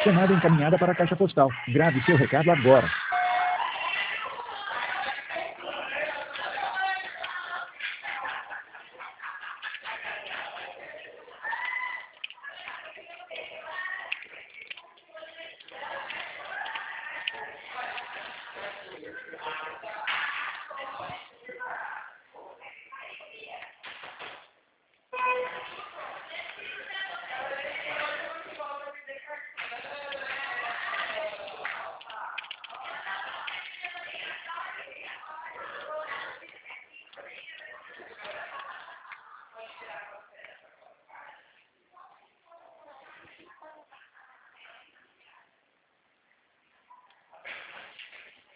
Chamada encaminhada para a caixa postal. Grave seu recado agora.